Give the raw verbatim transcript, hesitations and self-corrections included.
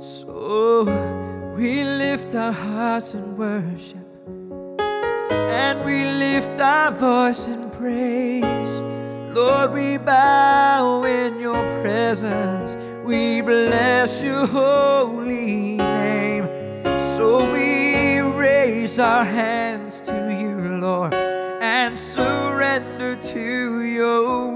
So we lift our hearts in worship, and we lift our voice in praise. Lord, we bow in your presence, we bless your holy name. So we raise our hands to you, Lord, and surrender to your